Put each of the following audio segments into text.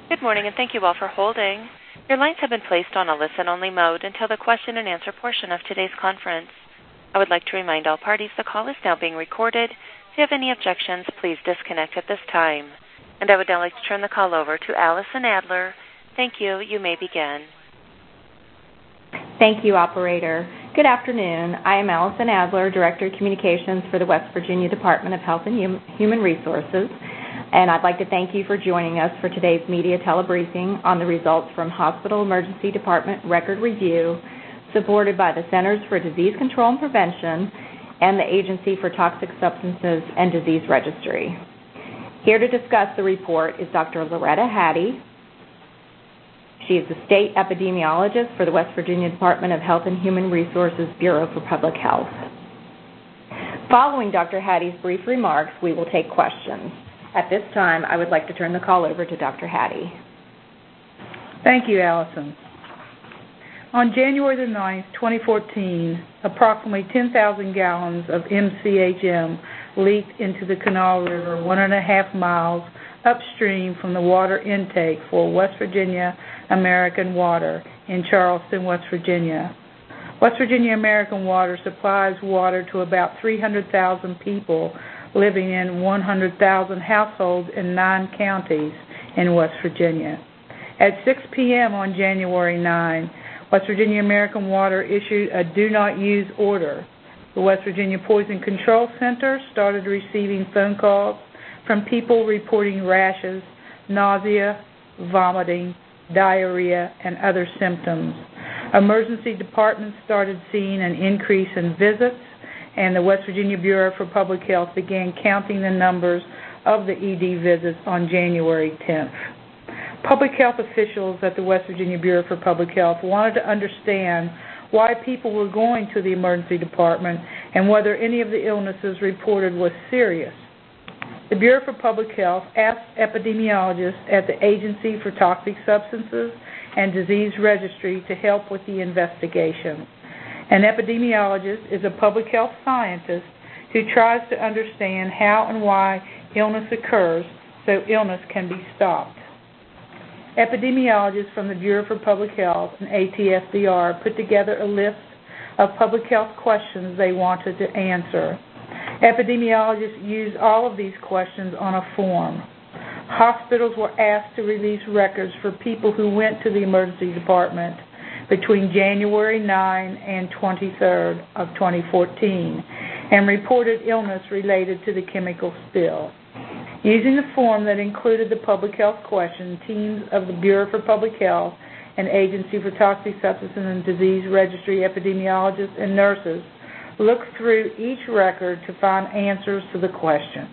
Good morning, and thank you all for holding. Your lines have been placed on a listen-only mode until the question and answer portion of today's conference. I would like to remind all parties the call is now being recorded. If you have any objections, please disconnect at this time. And I would now like to turn the call over to Allison Adler. Thank you. You may begin. Thank you, operator. Good afternoon. I am Allison Adler, Director of Communications for the West Virginia Department of Health and Human Resources, and I'd like to thank you for joining us for today's media telebriefing on the results from Hospital Emergency Department Record Review, supported by the Centers for Disease Control and Prevention and the Agency for Toxic Substances and Disease Registry. Here to discuss the report is Dr. Loretta Hattie. She is the State Epidemiologist for the West Virginia Department of Health and Human Resources Bureau for Public Health. Following Dr. Hattie's brief remarks, we will take questions. At this time, I would like to turn the call over to Dr. Hattie. Thank you, Allison. On January the 9th, 2014, approximately 10,000 gallons of MCHM leaked into the Canal River 1.5 miles upstream from the water intake for West Virginia American Water in Charleston, West Virginia. West Virginia American Water supplies water to about 300,000 people living in 100,000 households in 9 counties in West Virginia. At 6 p.m. on January 9, West Virginia American Water issued a do not use order. The West Virginia Poison Control Center started receiving phone calls from people reporting rashes, nausea, vomiting, diarrhea, and other symptoms. Emergency departments started seeing an increase in visits, and the West Virginia Bureau for Public Health began counting the numbers of the ED visits on January 10th. Public health officials at the West Virginia Bureau for Public Health wanted to understand why people were going to the emergency department and whether any of the illnesses reported was serious. The Bureau for Public Health asked epidemiologists at the Agency for Toxic Substances and Disease Registry to help with the investigation. An epidemiologist is a public health scientist who tries to understand how and why illness occurs so illness can be stopped. Epidemiologists from the Bureau for Public Health and ATSDR put together a list of public health questions they wanted to answer. Epidemiologists used all of these questions on a form. Hospitals were asked to release records for people who went to the emergency department between January 9 and 23rd of 2014 and reported illness related to the chemical spill. Using the form that included the public health question, teams of the Bureau for Public Health and Agency for Toxic Substances and Disease Registry epidemiologists and nurses looked through each record to find answers to the questions.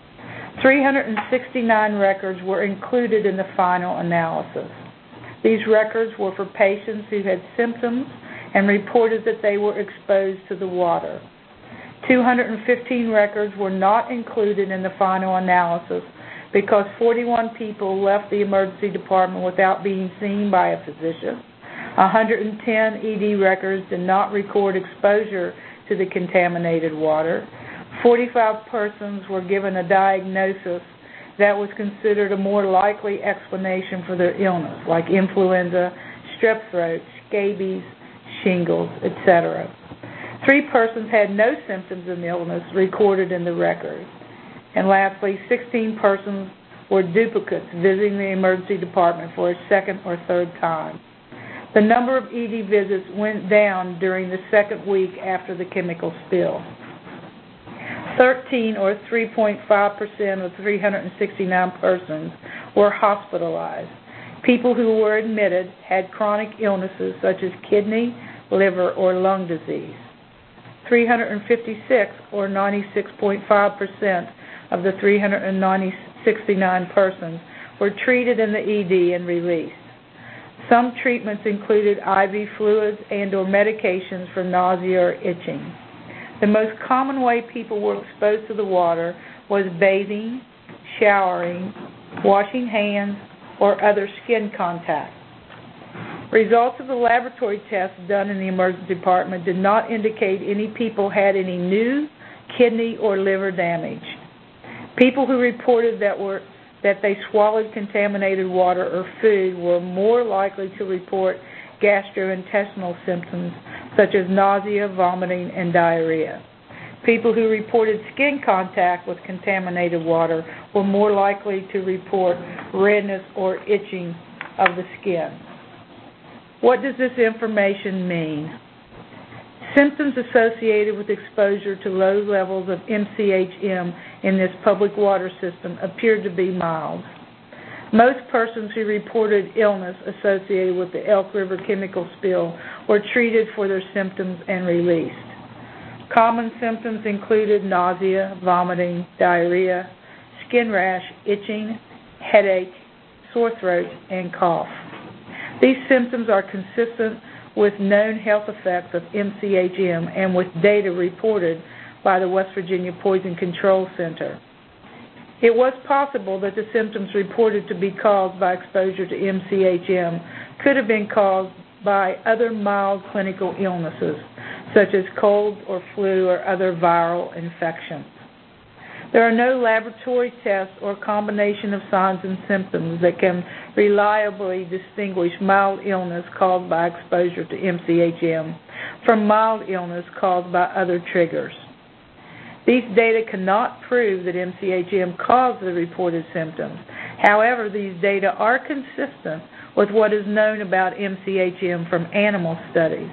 369 records were included in the final analysis. These records were for patients who had symptoms and reported that they were exposed to the water. 215 records were not included in the final analysis because 41 people left the emergency department without being seen by a physician. 110 ED records did not record exposure to the contaminated water. 45 persons were given a diagnosis that was considered a more likely explanation for their illness, like influenza, strep throat, scabies, shingles, etc. 3 persons had no symptoms of illness recorded in the record. And lastly, 16 persons were duplicates visiting the emergency department for a second or third time. The number of ED visits went down during the second week after the chemical spill. 13 or 3.5% of 369 persons were hospitalized. People who were admitted had chronic illnesses such as kidney, liver, or lung disease. 356 or 96.5% of the 369 persons were treated in the ED and released. Some treatments included IV fluids and or medications for nausea or itching. The most common way people were exposed to the water was bathing, showering, washing hands, or other skin contact. Results of the laboratory tests done in the emergency department did not indicate any people had any new kidney or liver damage. People who reported that that they swallowed contaminated water or food were more likely to report gastrointestinal symptoms such as nausea, vomiting, and diarrhea. People who reported skin contact with contaminated water were more likely to report redness or itching of the skin. What does this information mean? Symptoms associated with exposure to low levels of MCHM in this public water system appeared to be mild. Most persons who reported illness associated with the Elk River chemical spill were treated for their symptoms and released. Common symptoms included nausea, vomiting, diarrhea, skin rash, itching, headache, sore throat, and cough. These symptoms are consistent with known health effects of MCHM and with data reported by the West Virginia Poison Control Center. It was possible that the symptoms reported to be caused by exposure to MCHM could have been caused by other mild clinical illnesses, such as cold or flu or other viral infections. There are no laboratory tests or combination of signs and symptoms that can reliably distinguish mild illness caused by exposure to MCHM from mild illness caused by other triggers. These data cannot prove that MCHM caused the reported symptoms. However, these data are consistent with what is known about MCHM from animal studies.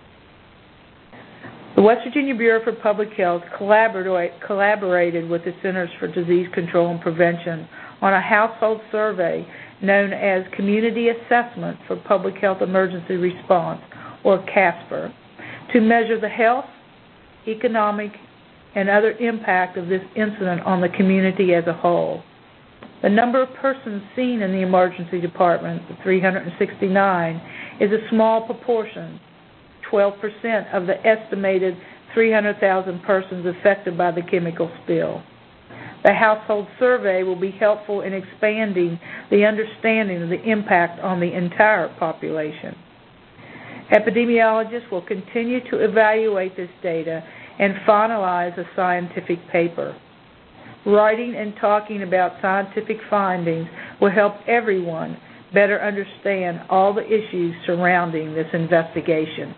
The West Virginia Bureau for Public Health collaborated with the Centers for Disease Control and Prevention on a household survey known as Community Assessment for Public Health Emergency Response, or CASPER, to measure the health, economic, and other impact of this incident on the community as a whole. The number of persons seen in the emergency department, 369, is a small proportion, 12% of the estimated 300,000 persons affected by the chemical spill. The household survey will be helpful in expanding the understanding of the impact on the entire population. Epidemiologists will continue to evaluate this data and finalize a scientific paper. Writing and talking about scientific findings will help everyone better understand all the issues surrounding this investigation.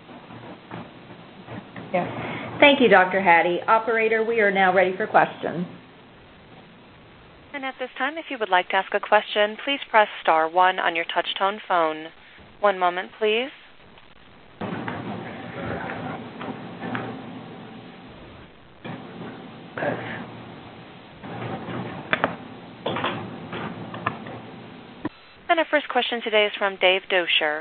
Yes. Thank you, Dr. Hattie. Operator, we are now ready for questions. And at this time, if you would like to ask a question, please press star 1 on your touch-tone phone. One moment, please. And our first question today is from Dave Dosher.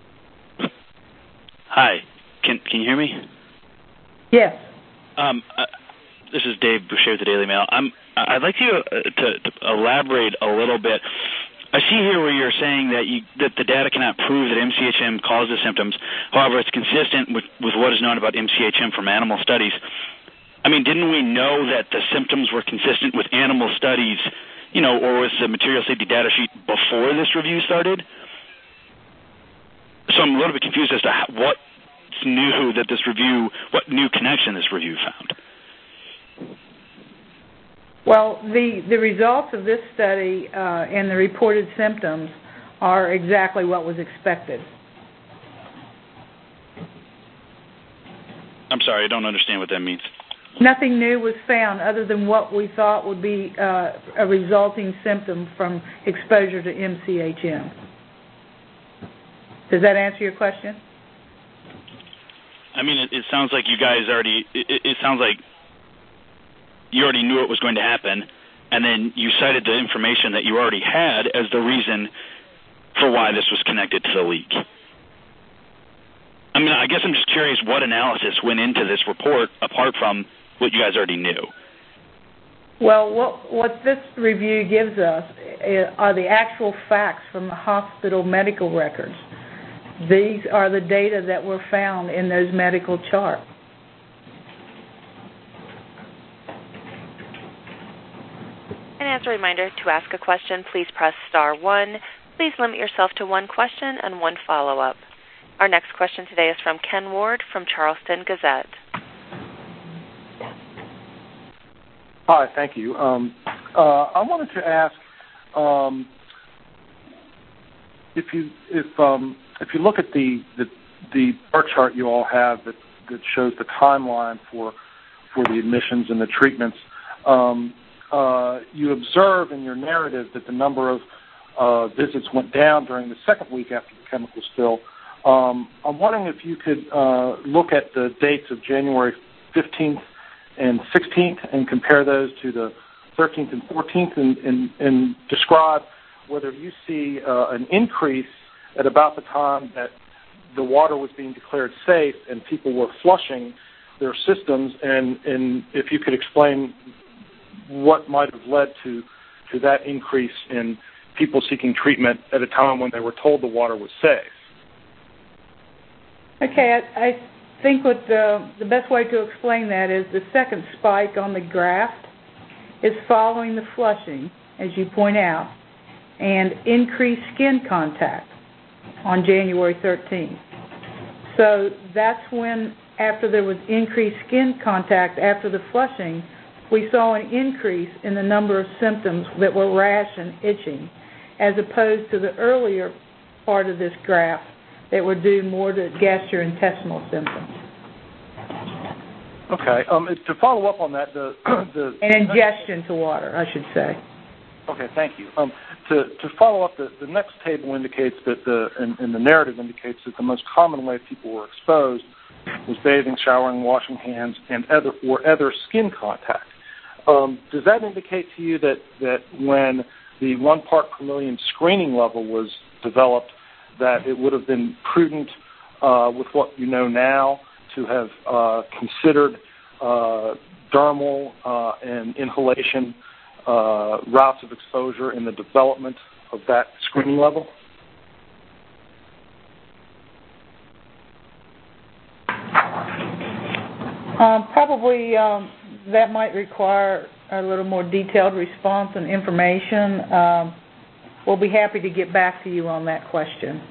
Hi. Can you hear me? Yes. This is Dave Boucher with the Daily Mail. I'd like you to elaborate a little bit. I see here where you're saying that the data cannot prove that MCHM causes symptoms. However, it's consistent with what is known about MCHM from animal studies. I mean, didn't we know that the symptoms were consistent with animal studies, or was the material safety data sheet before this review started? So I'm a little bit confused as to what new connection this review found. Well, the results of this study and the reported symptoms are exactly what was expected. I'm sorry, I don't understand what that means. Nothing new was found other than what we thought would be a resulting symptom from exposure to MCHM. Does that answer your question? I mean, it sounds like you guys it sounds like you already knew it was going to happen, and then you cited the information that you already had as the reason for why this was connected to the leak. I mean, I guess I'm just curious what analysis went into this report apart from what you guys already knew. Well, what this review gives us are the actual facts from the hospital medical records. These are the data that were found in those medical charts. And as a reminder, to ask a question, please press star 1. Please limit yourself to one question and one follow-up. Our next question today is from Ken Ward from Charleston Gazette. Hi, thank you. I wanted to ask if you look at the bar chart you all have that shows the timeline for the admissions and the treatments, you observe in your narrative that the number of visits went down during the second week after the chemical spill. I'm wondering if you could look at the dates of January 15th and 16th and compare those to the 13th and 14th and describe whether you see an increase at about the time that the water was being declared safe and people were flushing their systems, and if you could explain what might have led to that increase in people seeking treatment at a time when they were told the water was safe. Okay, I think what the best way to explain that is the second spike on the graph is following the flushing, as you point out, and increased skin contact on January 13th. So that's when, after there was increased skin contact after the flushing, we saw an increase in the number of symptoms that were rash and itching, as opposed to the earlier part of this graph that were due more to gastrointestinal symptoms. Okay. To follow up on that, and ingestion to water, I should say. Okay, thank you. To follow up, the next table indicates that and the narrative indicates that the most common way people were exposed was bathing, showering, washing hands, and other skin contact. Does that indicate to you that when the 1 part per million screening level was developed, that it would have been prudent, with what you know now, to have considered dermal and inhalation routes of exposure in the development of that screening level? Probably that might require a little more detailed response and information. We'll be happy to get back to you on that question.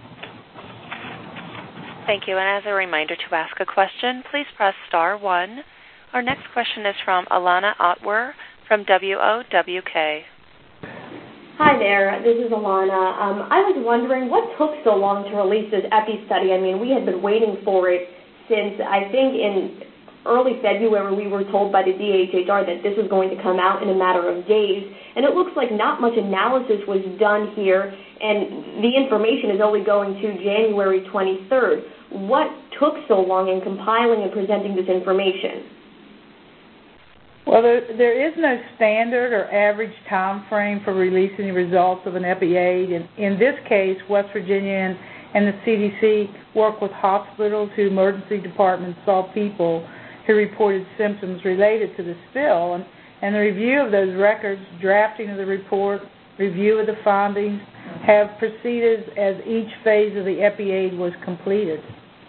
Thank you. And as a reminder, to ask a question, please press star 1. Our next question is from Alana Otwer from WOWK. Hi there, this is Alana. I was wondering what took so long to release this EPI study. I mean, we had been waiting for it since, I think, in early February we were told by the DHHR that this was going to come out in a matter of days, and it looks like not much analysis was done here, and the information is only going to January 23rd. What took so long in compiling and presenting this information? Well, there is no standard or average time frame for releasing the results of an EPI-AIDS. In this case, West Virginia and the CDC worked with hospitals whose emergency departments saw people who reported symptoms related to the spill, and the review of those records, drafting of the report, review of the findings, have proceeded as each phase of the EPI-AIDS was completed.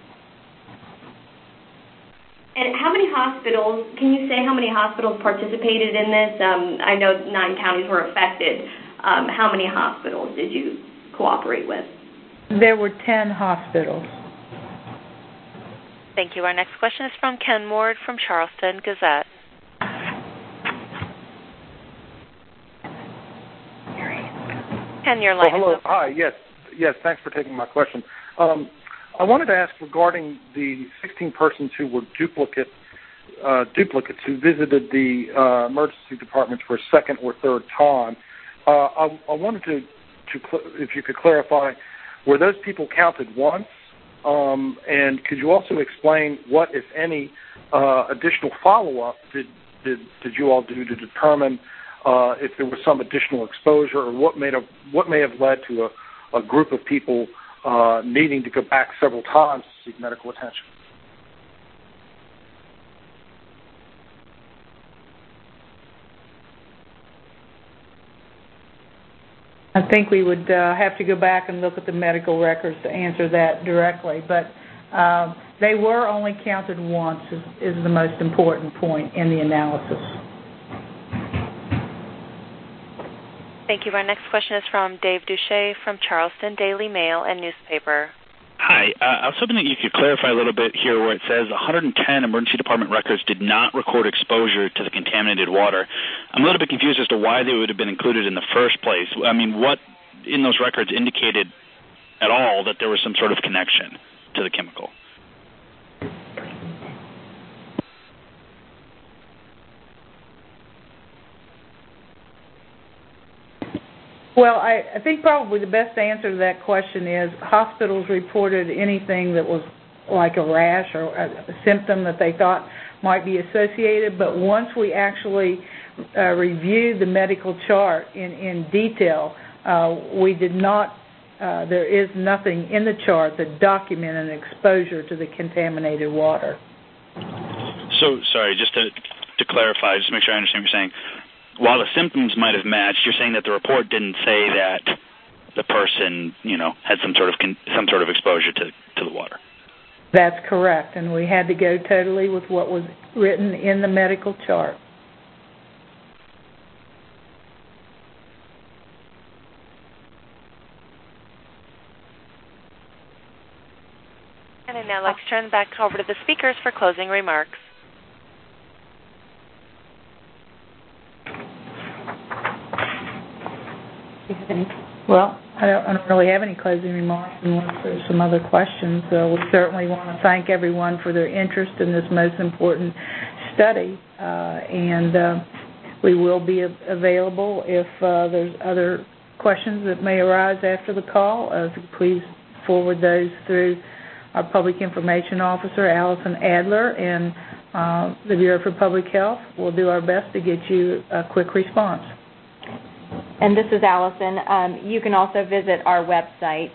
And how many hospitals, can you say how many hospitals participated in this? I know 9 counties were affected. How many hospitals did you cooperate with? There were 10 hospitals. Thank you. Our next question is from Ken Ward from Charleston Gazette. Ken, your line is open. Hi, yes, thanks for taking my question. I wanted to ask regarding the 16 persons who were duplicates who visited the emergency departments for a second or third time. I wanted to if you could clarify, were those people counted once? And could you also explain what, if any, additional follow-up did you all do to determine if there was some additional exposure, or what may have led to a group of people needing to go back several times to seek medical attention? I think we would have to go back and look at the medical records to answer that directly, but they were only counted once is the most important point in the analysis. Thank you. Our next question is from Dave Duche from Charleston Daily Mail and Newspaper. Hi. I was hoping that you could clarify a little bit here where it says 110 emergency department records did not record exposure to the contaminated water. I'm a little bit confused as to why they would have been included in the first place. I mean, what in those records indicated at all that there was some sort of connection to the chemical? Well, I think probably the best answer to that question is hospitals reported anything that was like a rash or a symptom that they thought might be associated, but once we actually reviewed the medical chart in detail, we did not, there is nothing in the chart that documented an exposure to the contaminated water. So, sorry, just to clarify, just to make sure I understand what you're saying, while the symptoms might have matched, you're saying that the report didn't say that the person, had some sort of exposure to the water. That's correct, and we had to go totally with what was written in the medical chart. And I'd now like to turn back over to the speakers for closing remarks. Well, I don't really have any closing remarks unless there's some other questions. We certainly want to thank everyone for their interest in this most important study, and we will be available if there's other questions that may arise after the call. Please forward those through our Public Information Officer, Allison Adler, and the Bureau for Public Health. We'll do our best to get you a quick response. And this is Allison. You can also visit our website,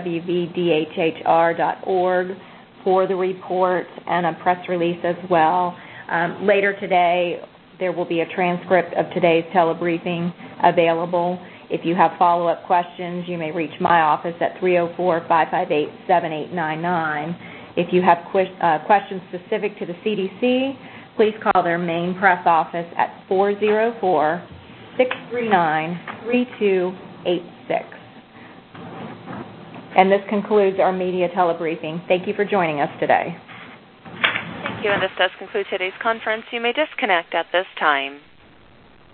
wvdhhr.org, for the report and a press release as well. Later today, there will be a transcript of today's telebriefing available. If you have follow-up questions, you may reach my office at 304-558-7899. If you have questions specific to the CDC, please call their main press office at 404-639-3286. And this concludes our media telebriefing. Thank you for joining us today. Thank you, and this does conclude today's conference. You may disconnect at this time.